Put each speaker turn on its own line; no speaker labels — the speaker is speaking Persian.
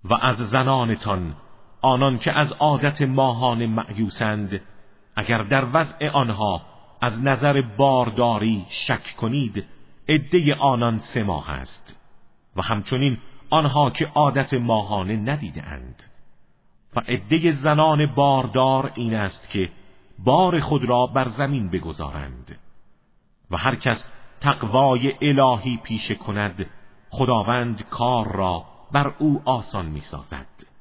و از زنانتان آنان که از عادت ماهانه مأیوسند، اگر در وضع آنها از نظر بارداری شک کنید، عده آنان 3 ماه است. و همچنین آنها که عادت ماهانه ندیده اند. و عده زنان باردار این است که بار خود را بر زمین بگذارند. و هر کس تقوای الهی پیشه کند، خداوند کار را بر او آسان می سازد.